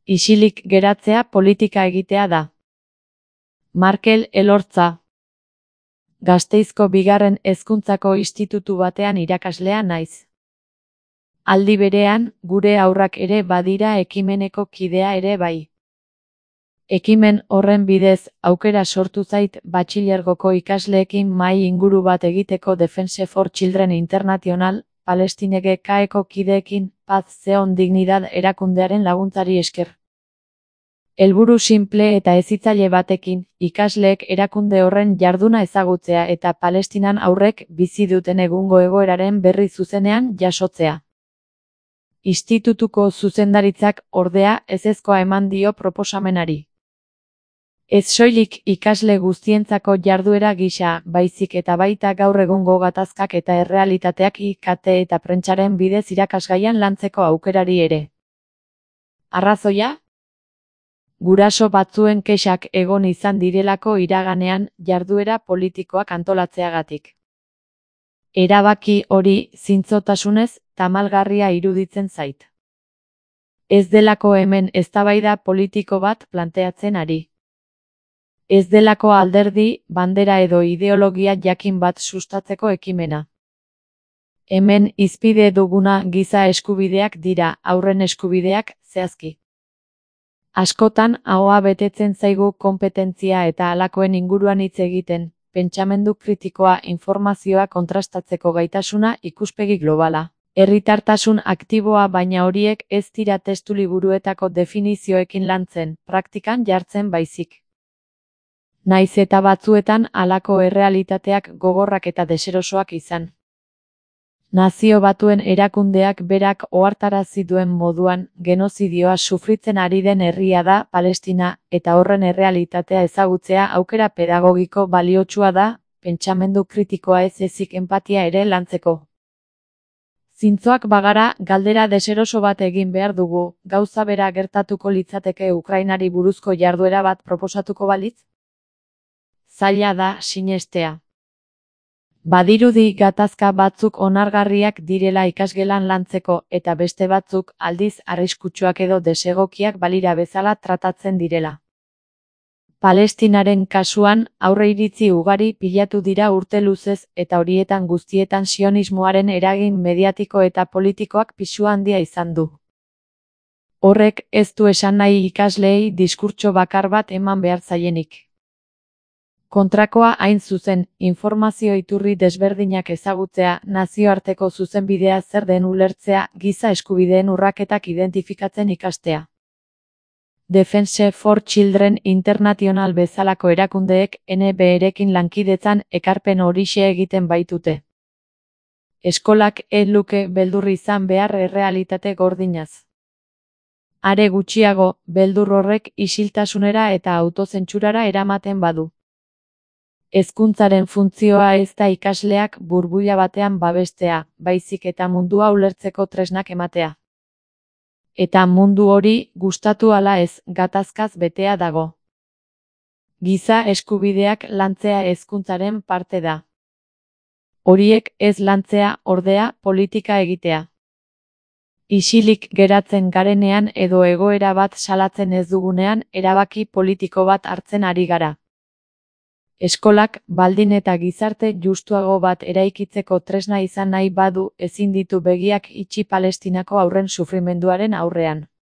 Isilik geratzea politika egitea da. Markel Elortza. Gasteizko bigarren hezkuntzako institutu batean irakaslea naiz. Aldi berean, gure haurrak ere badira ekimeneko kidea ere bai. Ekimen horren bidez, aukera sortu zait batxilergoko ikasleekin mahai inguru bat egiteko Defense for Children International, Palestinege kaeko kideekin, Paz Zeon Dignidad erakundearen laguntzari esker. Helburu sinple eta hezitzaile batekin, ikasleek erakunde horren jarduna ezagutzea eta Palestinan aurrek bizi duten egungo egoeraren berri zuzenean jasotzea. Institutuko zuzendaritzak, ordea, ezezkoa eman dio proposamenari. Ez soilik ikasle guztientzako jarduera gisa, baizik eta baita gaur egungo gatazkak eta errealitateak IKT eta prentsaren bidez irakasgaian lantzeko aukerari ere. Arrazoia? Guraso batzuen kexak egon izan direlako iraganean jarduera politikoak antolatzeagatik. Erabaki hori zintzotasunez tamalgarria iruditzen zait. Ez delako hemen eztabaida politiko bat planteatzen ari. Ez delako alderdi, bandera edo ideologia jakin bat sustatzeko ekimena. Hemen hizpide duguna giza eskubideak dira, haurren eskubideak, zehazki. Askotan ahoa betetzen zaigu konpetentzia eta halakoen inguruan hitz egiten, pentsamendu kritikoa, informazioa kontrastatzeko gaitasuna, ikuspegi globala. Herritartasun aktiboa, baina horiek ez dira testuliburuetako definizioekin lantzen, praktikan jartzen baizik. Naiz eta batzuetan halako errealitateak gogorrak eta deserosoak izan. Nazio Batuen erakundeak berak ohartarazi duen moduan, genozidioa sufritzen ari den herria da Palestina, eta horren errealitatea ezagutzea aukera pedagogiko baliotsua da, pentsamendu kritikoa ez ezik enpatia ere lantzeko. Zintzoak bagara, galdera deseroso bat egin behar dugu, gauza bera gertatuko litzateke Ukrainari buruzko jarduera bat proposatuko balitz? Zaila da sinestea. Badirudi gatazka batzuk onargarriak direla ikasgelan lantzeko eta beste batzuk aldiz arriskutsuak edo desegokiak balira bezala tratatzen direla. Palestinaren kasuan, aurreiritzi ugari pilatu dira urte luzez eta horietan guztietan sionismoaren eragin mediatiko eta politikoak pisu handia izan du. Horrek ez du esan nahi ikasleei diskurtso bakar bat eman behar zaienik. Kontrakoa hain zuzen, informazio iturri desberdinak ezagutzea, nazioarteko zuzenbidea zer den ulertzea, giza eskubideen urraketak identifikatzen ikastea. Defense for Children International bezalako erakundeek NBR-ekin lankidetzan ekarpen horixe egiten baitute. Eskolak ez luke beldur izan behar errealitate gordinaz. Are gutxiago, beldur horrek isiltasunera eta autozentsurara eramaten badu. Hezkuntzaren funtzioa ez da ikasleak burbuila batean babestea, baizik eta mundua ulertzeko tresnak ematea. Eta mundu hori, gustatu ala ez, gatazkaz betea dago. Giza eskubideak lantzea hezkuntzaren parte da. Horiek ez lantzea, ordea, politika egitea. Isilik geratzen garenean edo egoera bat salatzen ez dugunean, erabaki politiko bat hartzen ari gara. Eskolak, baldin eta gizarte justuago bat eraikitzeko tresna izan nahi badu ezin ditu begiak itxi Palestinako haurren sufrimenduaren aurrean.